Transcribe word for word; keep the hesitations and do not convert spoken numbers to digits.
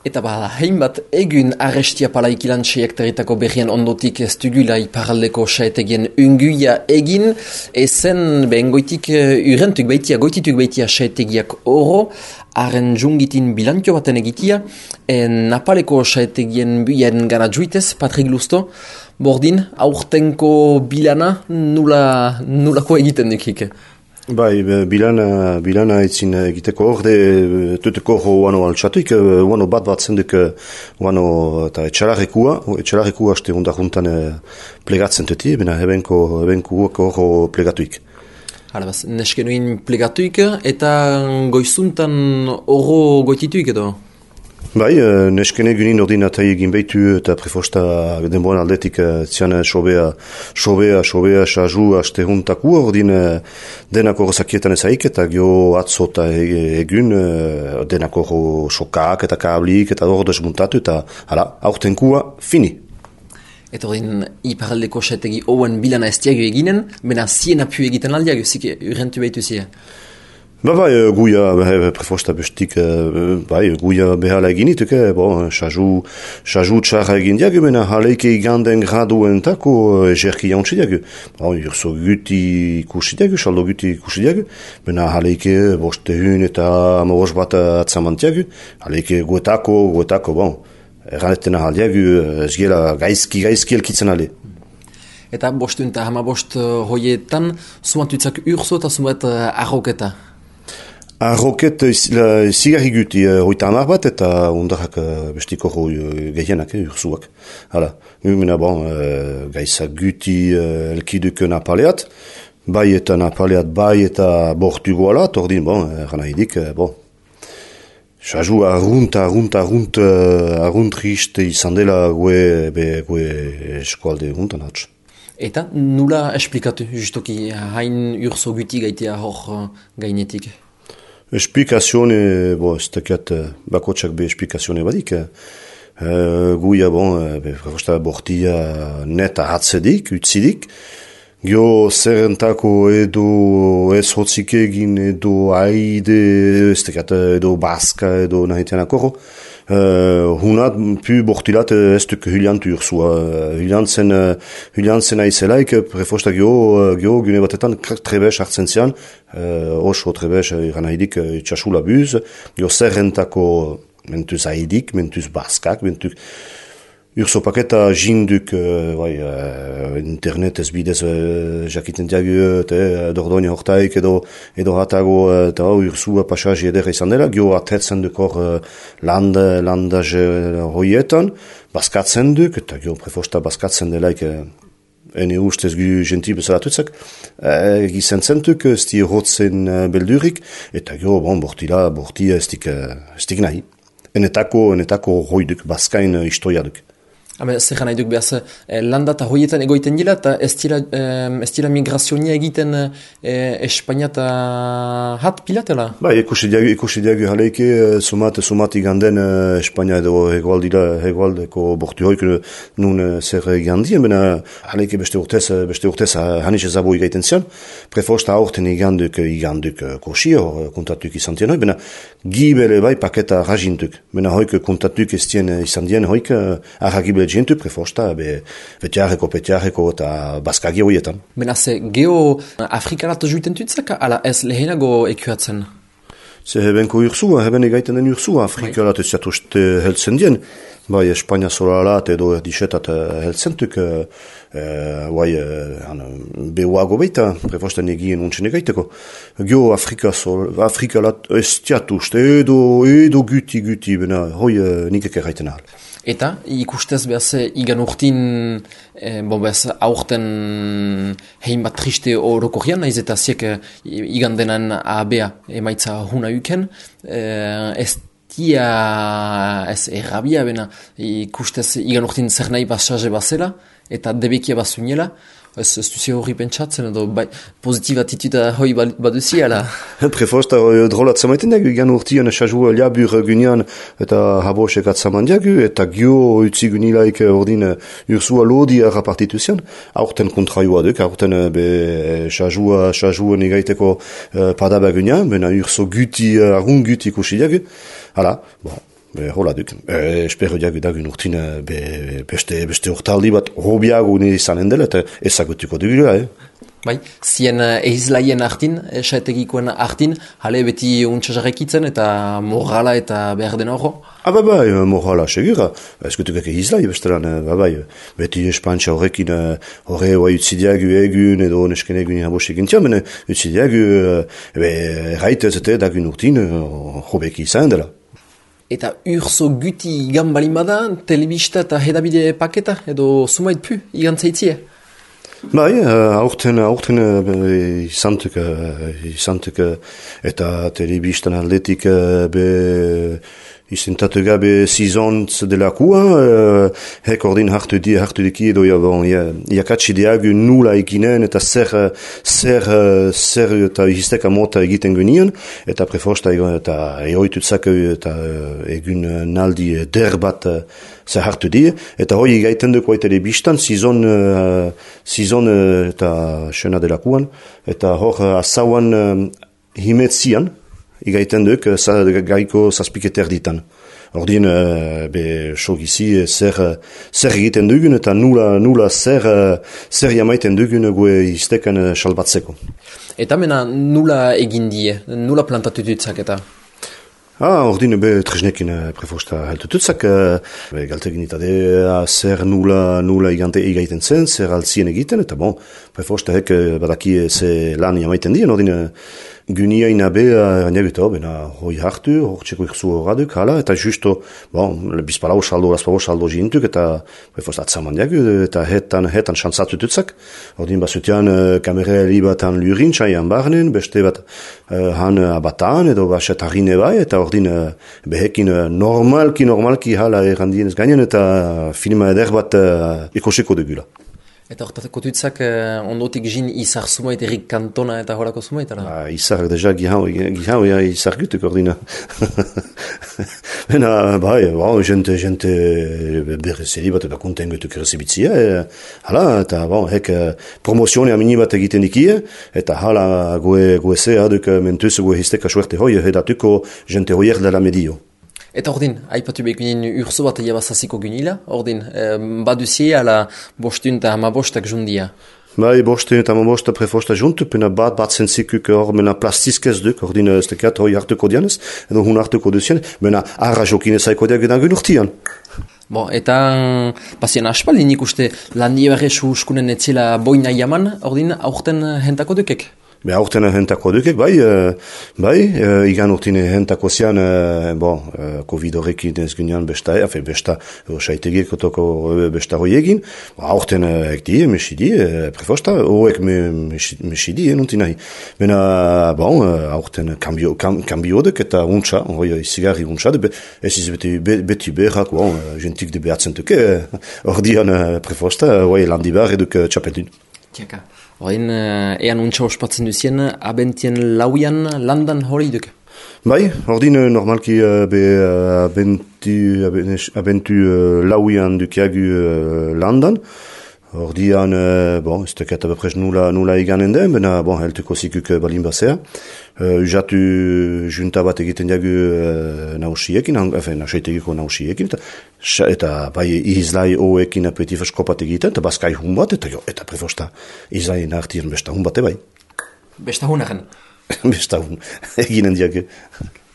Eta bada, hainbat egun arrestia palaikilan seiektaritako berrien ondotik ez dugula iparaldeko saetegien unguia egin, ezen behen goitik urentuk baitia, goitituk baitia saetegiak oro, haren jungitin bilantio baten egitia, en Napaleko saetegien buien gara juitez, Patrik Lusto, bordin, aurtenko bilana nula, nulako egiten dukik. Bai, bilana, bilana itzin egiteko orde, tuteko uano altxatuik, uano bat bat zenduk, uano eta etxalarrekua, etxalarrekua haste hundar juntan plegatzen tuti, bena ebenko, ebenko horro plegatuik. Hala baz, neskenuin plegatuik, eta goizuntan horro goitituik edo? Bai, neskene gunin ordinatai egin behitu eta prefosta denboan aldetik zian sobea, sobea, sobea, xaju, haste juntakua, ordin denako rozakietan ezaik eta gio atzota egun denako sokak eta kablik eta hor desmuntatu eta hala, aurtenkua fini. Eta ordin iparaldeko saetegi ouen bilana ez diago eginen, bena zien apu egiten aldiago, zik urrentu behitu zia. Ba bai, guia prefosta bestik, bai, guia behala eginituk, bon, xaju, xaju txarra egin diagu, bena haleike iganden graduen tako egerki jauntsi diagu. Bon, urso guti ikusi diagu, xaldo guti ikusi diagu, bena haleike boste hun eta amoros bat atzaman diagu, haleike guetako, guetako, bon, erranetena hal diagu, ez gela gaizki, gaizki elkitzen ale. Eta bostu eta hama bost hoietan, zuantuitzak urso eta zuat arroketa? Arroket zigarri guti hoita hamar bat eta undarrak bestiko hoi gehienak, ursuak. Hala, numena bon, gaizak guti elkiduk napaleat, bai eta napaleat, bai eta bortu goalat, ordin, bon, gana hidik, bon. Xaju arrunt, arrunt, arrunt, arrunt rist izan dela gue, be, gue eskualde runtan hatz. Eta nula esplikatu justoki hain urso guti gaitea hor gainetik? Esplikazione, bo, ez dakiat bakotxak be esplikazione badik. Uh, guia, bon, be, bortia neta hatzedik, utzidik. Gio zerrentako edo ez hotzik egin, edo haide, ez dakiat edo baska, edo nahitean akorro. Uh, hunat pu bortilat ez duk hyliantu ursua. Hyliantzen, hyliantzen aizelaik, prefosta gio, gio gune batetan trebes hartzen zian, uh, oso trebes iran haidik txasula buz, gio zerrentako mentuz haidik, mentuz baskak, mentuz urso paketa jinduk, uh, bai, uh, internet ez bidez uh, jakiten diagu, uh, dordoni hortaik edo, edo hatago, eta uh, ursua pasaz edera izan dela, gio atetzen duk hor uh, land, landaz uh, hoietan, baskatzen duk, eta gio prefosta baskatzen delaik, uh, ene ustez gu genti bezalatutzak, uh, gizen zentuk, ez di hotzen uh, beldurik, eta gio, bon, bortila, bortia ez dik, uh, ez dik nahi. Enetako, enetako hoiduk, baskain uh, istoiaduk. Hame, zer nahi duk behaz, eh, landa eta hoietan egoiten dila, eta ez dira, eh, ez dira migrazionia egiten eh, Espainia eta hat pilatela? Ba, ikusi diagu, ikusi diagu haleike, sumat, sumat iganden eh, Espainia edo hegoaldila, hegoaldeko bortu hoik nun eh, zer igandien, bena haleike beste urtez, beste urtez hanis ezabo igaiten zian, prefosta aurten iganduk, iganduk kosi, hor kontatuk izan dien hoi, bena gibele bai paketa rajintuk, bena hoik kontatuk ez dien izan dien hoik, arragibele jentu prefosta, be, betiarreko, petiarreko eta baskagi horietan. Bena ze, geho Afrikarat juiten tuitzak, ala ez lehenago ekuatzen? Ze hebenko ursua, heben egaiten den ursua, Afrikarat ez jatuzte heltzen dien, bai, Espainia solalat edo erdisetat heltzentuk, bai, behuago beita, prefosten egien untsen egaiteko. Gio Afrika Afrikarat ez jatuzte edo, edo guti, guti, bena, hoi nik ekerraiten ahal. Eta ikustez behaz igan urtin, eh, bon behaz aurten hein bat triste orokorrian, naiz eta ziek igan denan A B A emaitza huna uken, eh, ez dia, ez errabia bena ikustez igan urtin zer nahi basaje bazela, eta debekia bazuniela, ez, ez duzi horri pentsatzen, edo bai, pozitiva atituda hoi baduzi, ala? Prefosta drolat zamaiten dagu, gan urtian xajua liabur gunean eta habosek atzaman diagu, eta gio utzi gunilaik ordin ursua lodi rapartitu zian, aurten kontraioa duk, aurten be xajua, xajua negaiteko uh, padaba gunean, bena urso guti, arun guti kusi diagu, hala, bon. Be, hola duk. E, espero diagu dagun urtin be, beste, beste urtaldi bat hobiago izanen dela eta ezagutuko dugula, eh? Bai, zien ehizlaien hartin, esaetegikoen hartin, jale beti untxasarrekitzen eta morala eta behar den horro? Ah, ba, bai, morala, segura. Ezkutukak ehizlai bestelan, ba, bai. Beti espantxa horrekin, horre hoa utzidiagu egun edo nesken egun habosik intian, bene utzidiagu, ebe, erraitez eta dagun urtin, hobeki izan dela. Eta urso guti igan balimada, telebista eta hedabide paketa edo sumait pu igan zaitzie? Bai, aurten, aurten izantuk, izantuk eta telebistan aldetik be izentatu gabe zizontz delakua, hek ordin hartu di, hartu diki edo ja, bon, jakatsi diagu nula eginen eta zer, zer, zer eta hizteka mota egiten genien, eta prefosta eta eoitutzak eta egun naldi der bat zer hartu di, eta hoi gaiten duko telebistan, zizon, zizon eta sena delakuan, eta hor azauan himetzian, igaiten duk, gaiko zazpiketer ditan. Ordin, be, sogizi, zer, zer egiten dugun eta nula, nula zer, zer jamaiten dugun gue iztekan salbatzeko. Eta mena nula egin die, nula plantatu dutzak eta? Ah, ordin, be, tresnekin prefosta heltututzak, be, galtegin itade, zer nula, nula igante igaiten zen, zer altzien egiten, eta bon, prefosta hek badaki ze lan jamaiten dien, ordin, Gunia inabe, niaguta, bena, hoi hartu, hor txeko ikzu horraduk, hala, eta justo, bon, bizpalau saldo, lazpalau saldo jintuk, eta, prefost, atzaman diagu, eta hetan, hetan xantzatu tutzak, ordin basutian, kamera libatan lurin, txaian barnen, beste bat, uh, han abatan, edo baset harine bai, eta ordin, uh, behekin, uh, normalki, normalki, hala, errandien ez gainen, eta filma eder bat, uh, ikosiko dugula. Eta horretako tutzak eh, ondotik jin izar sumait, Erik Cantona eta horako sumait, ala? Ah, izar, deja, gihau, gihau, ja, izar gutuk ordina. Bena, bai, bon, jente, jente, berrezeli bat, eba konten gutuk errezibitzia, e, hala, eta, bon, hek, promozione amini bat egiten dikie, eta hala, goe, goe ze, aduk, mentuz, goe histeka suerte hoi, hedatuko jente hoier dela medio. Eta ordin, haipatu behikunin urso bat jabazaziko gunila, ordin, eh, baduzie ala bostun eta hama bostak jundia? Bai, bostun eta hama bostak prefosta juntu, pena bat bat zentzikuk hor mena plastizkez duk, ordin, ez tekat hoi hartuko dianez, edo hun hartuko duzien, mena arra jokine zaiko diak edan gunurtian. Bon, eta pasien aspaldi nik uste landi berre suskunen etzela boina jaman, ordin, aurten hentako dukek? Be aurten hentako dukek, bai, bai, igan urtin hentako zian, bon, Covid horrekin ez ginean besta, afe besta, saitegik otoko besta hoi egin, aurten ekdi, mesidi, prefosta, hoek mesidi, enunti nahi. Bena, bon, aurten kambio, kambio duk eta untsa, hoi zigarri untsa, ez iz beti, beti behak, bon, jentik de behatzen duke, ordian prefosta, hoi landibar eduk txapeldun. Tiaka. Horrein, ean untsa ospatzen duzien, abentien lauian landan hori duke? Bai, ordin normalki be abentu, abentu lauian dukiagu landan. Ordian, bon, ez teket abeprez nula, nula iganen den, bena, bon, heltuko zikuk balin basea. Uh, Ujatu junta bat egiten diagu uh, nausiekin, efen, nasaitegiko nausiekin, eta, eta bai izlai oekin aperitif eskopat egiten, eta bazkai hun bat, eta jo, eta prefosta izlai nartien besta hun bate bai. Besta hunaren? Besta hun, eginen diagu.